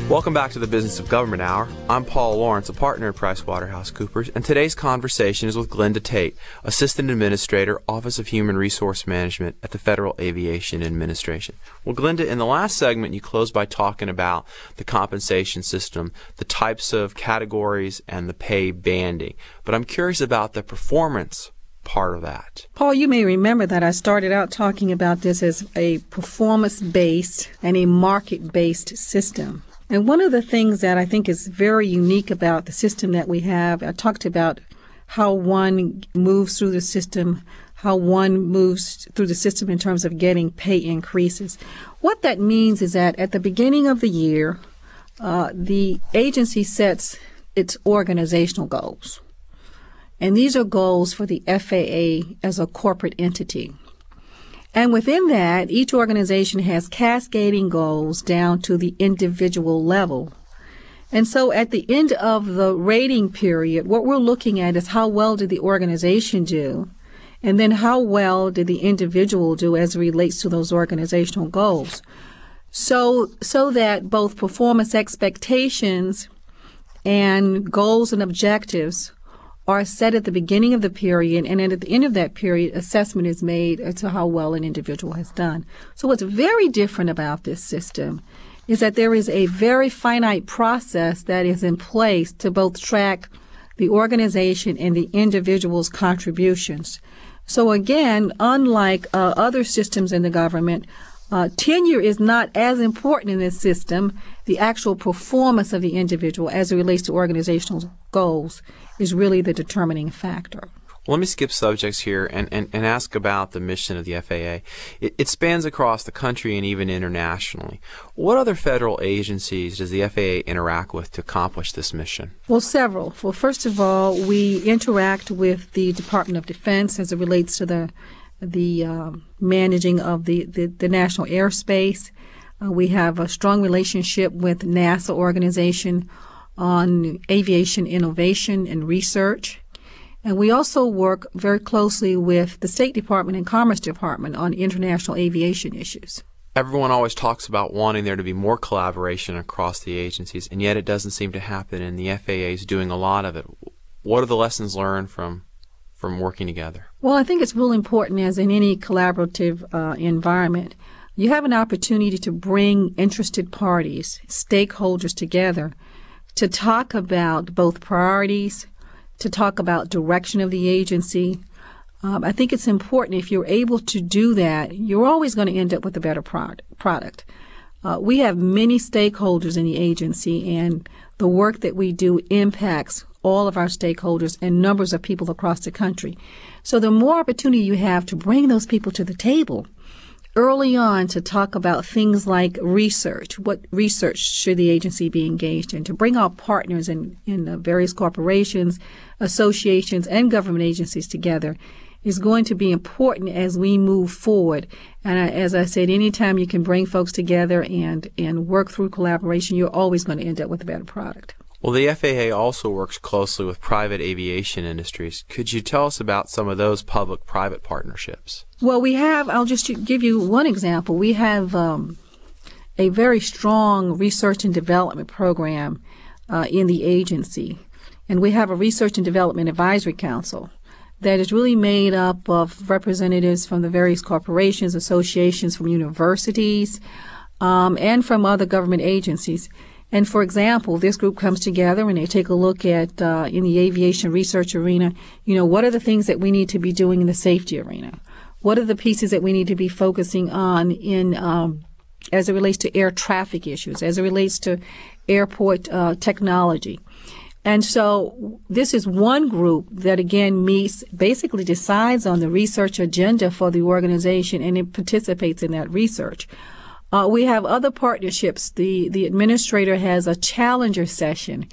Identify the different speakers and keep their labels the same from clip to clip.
Speaker 1: Welcome back to the Business of Government Hour. I'm Paul Lawrence, a partner at PricewaterhouseCoopers, and today's conversation is with Glenda Tate, Assistant Administrator, Office of Human Resource Management at the Federal Aviation Administration. Well, Glenda, in the last segment, you closed by talking about the compensation system, the types of categories, and the pay banding. But I'm curious about the performance part of that.
Speaker 2: Paul, you may remember that I started out talking about this as a performance-based and a market-based system. And one of the things that I think is very unique about the system that we have, I talked about how one moves through the system, how one moves through the system in terms of getting pay increases. What that means is that at the beginning of the year, the agency sets its organizational goals. And these are goals for the FAA as a corporate entity. And within that, each organization has cascading goals down to the individual level. And so at the end of the rating period, what we're looking at is how well did the organization do, and then how well did the individual do as it relates to those organizational goals. So that both performance expectations and goals and objectives are set at the beginning of the period, and then at the end of that period, assessment is made as to how well an individual has done. So what's very different about this system is that there is a very finite process that is in place to both track the organization and the individual's contributions. So again, unlike other systems in the government, tenure is not as important in this system. The actual performance of the individual as it relates to organizational goals is really the determining factor.
Speaker 1: Well, let me skip subjects here and ask about the mission of the FAA. It spans across the country and even internationally. What other federal agencies does the FAA interact with to accomplish this mission?
Speaker 2: Well, several. Well, first of all, we interact with the Department of Defense as it relates to the managing of the national airspace. We have a strong relationship with NASA organization on aviation innovation and research. And we also work very closely with the State Department and Commerce Department on international aviation issues.
Speaker 1: Everyone always talks about wanting there to be more collaboration across the agencies, and yet it doesn't seem to happen, and the FAA is doing a lot of it. What are the lessons learned from working together?
Speaker 2: Well, I think it's really important, as in any collaborative environment, you have an opportunity to bring interested parties, stakeholders together to talk about both priorities, to talk about direction of the agency. I think it's important if you're able to do that, you're always going to end up with a better product. We have many stakeholders in the agency, and the work that we do impacts all of our stakeholders and numbers of people across the country. So the more opportunity you have to bring those people to the table early on to talk about things like research, what research should the agency be engaged in, to bring our partners in various corporations, associations, and government agencies together is going to be important as we move forward. And as I said, anytime you can bring folks together and work through collaboration, you're always going to end up with a better product.
Speaker 1: Well, the FAA also works closely with private aviation industries. Could you tell us about some of those public-private partnerships?
Speaker 2: Well, we have, I'll just give you one example. We have a very strong research and development program in the agency. And we have a Research and Development Advisory Council that is really made up of representatives from the various corporations, associations, from universities, and from other government agencies. And for example, this group comes together and they take a look at, in the aviation research arena, what are the things that we need to be doing in the safety arena? What are the pieces that we need to be focusing on in as it relates to air traffic issues, as it relates to airport technology? And so this is one group that, again, basically decides on the research agenda for the organization, and it participates in that research. We have other partnerships. The administrator has a challenger session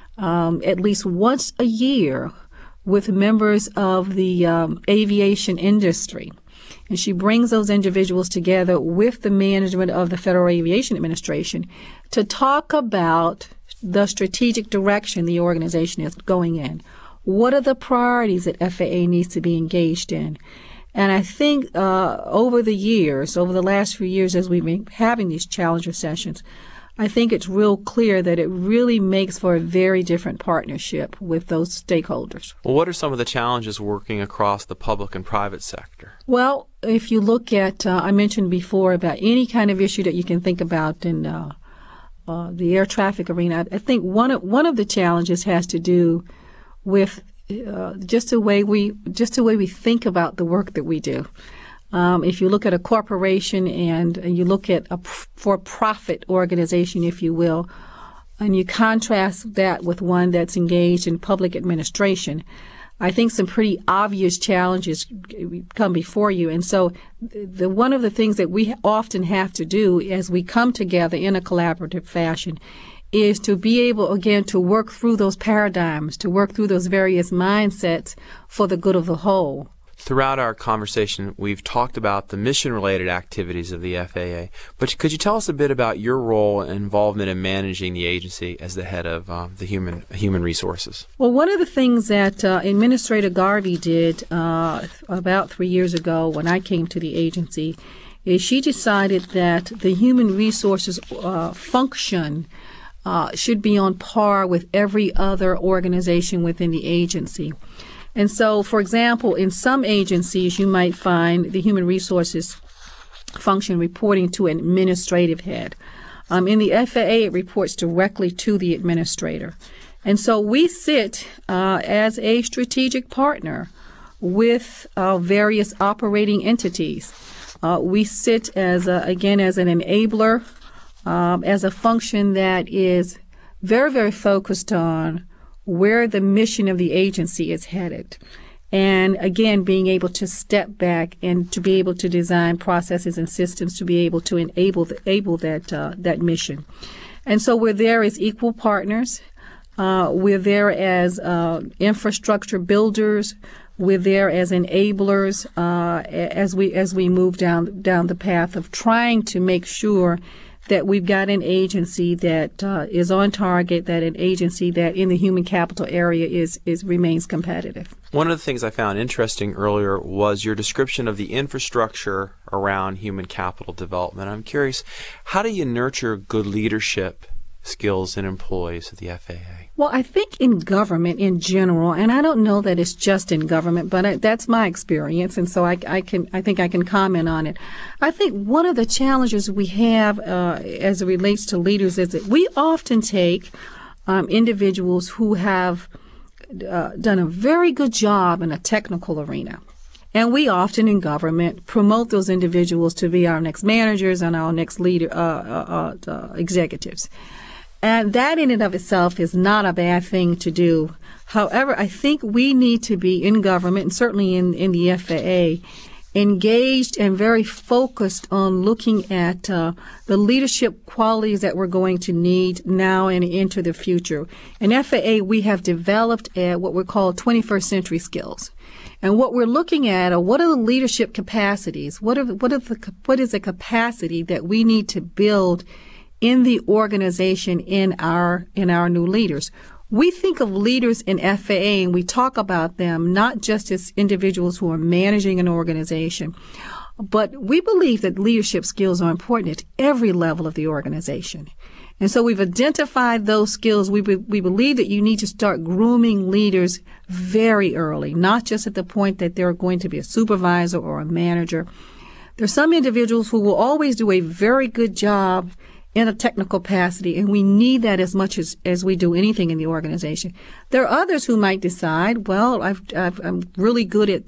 Speaker 2: at least once a year with members of the aviation industry. And she brings those individuals together with the management of the Federal Aviation Administration to talk about the strategic direction the organization is going in. What are the priorities that FAA needs to be engaged in? And I think over the last few years, as we've been having these challenger sessions, I think it's real clear that it really makes for a very different partnership with those stakeholders.
Speaker 1: Well, what are some of the challenges working across the public and private sector?
Speaker 2: Well, if you look at, I mentioned before about any kind of issue that you can think about in the air traffic arena, I think one of the challenges has to do with just the way we think about the work that we do. If you look at a corporation and you look at a for-profit organization, if you will, and you contrast that with one that's engaged in public administration, I think some pretty obvious challenges come before you. And so one of the things that we often have to do as we come together in a collaborative fashion is to be able, again, to work through those paradigms, to work through those various mindsets for the good of the whole.
Speaker 1: Throughout our conversation, we've talked about the mission-related activities of the FAA, but could you tell us a bit about your role and involvement in managing the agency as the head of the human resources?
Speaker 2: Well, one of the things that Administrator Garvey did about 3 years ago when I came to the agency is she decided that the human resources function should be on par with every other organization within the agency. And so, for example, in some agencies, you might find the human resources function reporting to an administrative head. In the FAA, it reports directly to the administrator. And so we sit as a strategic partner with various operating entities. We sit as an enabler, as a function that is very, very focused on where the mission of the agency is headed. And again, being able to step back and to be able to design processes and systems to be able to enable that mission. And so we're there as equal partners. We're there as infrastructure builders. We're there as enablers as we move down the path of trying to make sure that we've got an agency that is on target, that an agency that in the human capital area remains competitive.
Speaker 1: One of the things I found interesting earlier was your description of the infrastructure around human capital development. I'm curious, how do you nurture good leadership skills in employees at the FAA?
Speaker 2: Well, I think in government in general, and I don't know that it's just in government, but that's my experience, and so I think I can comment on it. I think one of the challenges we have as it relates to leaders is that we often take individuals who have done a very good job in a technical arena. And we often in government promote those individuals to be our next managers and our next leader executives. And that in and of itself is not a bad thing to do. However, I think we need to be in government, and certainly in the FAA, engaged and very focused on looking at the leadership qualities that we're going to need now and into the future. In FAA, we have developed what we call 21st century skills. And what we're looking at are what are the leadership capacities? What is the capacity that we need to build in the organization in our new leaders? We think of leaders in FAA and we talk about them not just as individuals who are managing an organization, but we believe that leadership skills are important at every level of the organization. And so we've identified those skills. We believe that you need to start grooming leaders very early, not just at the point that they're going to be a supervisor or a manager. There's some individuals who will always do a very good job in a technical capacity, and we need that as much as we do anything in the organization. There are others who might decide, well, I'm really good at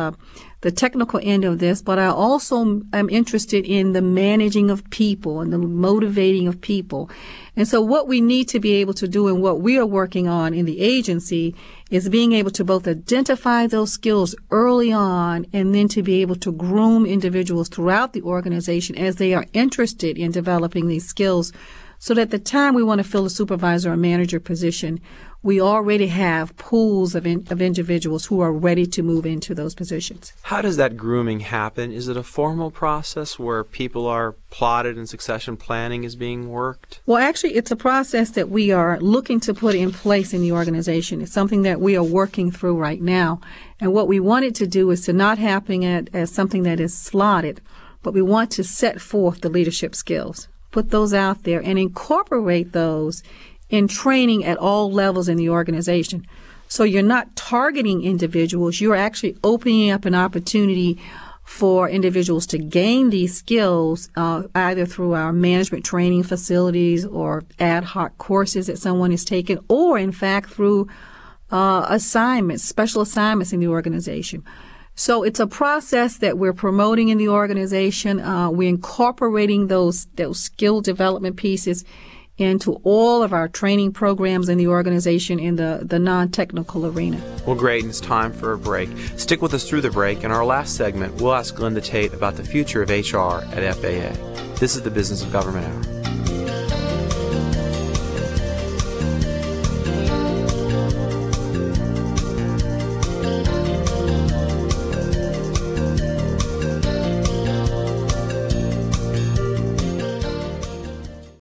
Speaker 2: the technical end of this, but I also am interested in the managing of people and the motivating of people. And so what we need to be able to do and what we are working on in the agency is being able to both identify those skills early on and then to be able to groom individuals throughout the organization as they are interested in developing these skills so that at the time we want to fill a supervisor or manager position, we already have pools of individuals who are ready to move into those positions.
Speaker 1: How does that grooming happen? Is it a formal process where people are plotted and succession planning is being worked?
Speaker 2: Well, actually, it's a process that we are looking to put in place in the organization. It's something that we are working through right now. And what we want it to do is to not happen as something that is slotted, but we want to set forth the leadership skills. put those out there and incorporate those in training at all levels in the organization. So you're not targeting individuals, you're actually opening up an opportunity for individuals to gain these skills either through our management training facilities or ad hoc courses that someone has taken, or in fact through assignments, special assignments in the organization. So it's a process that we're promoting in the organization. We're incorporating those skill development pieces into all of our training programs in the organization in the non-technical arena.
Speaker 1: Well, great, and it's time for a break. Stick with us through the break. In our last segment, we'll ask Glenda Tate about the future of HR at FAA. This is the Business of Government Hour.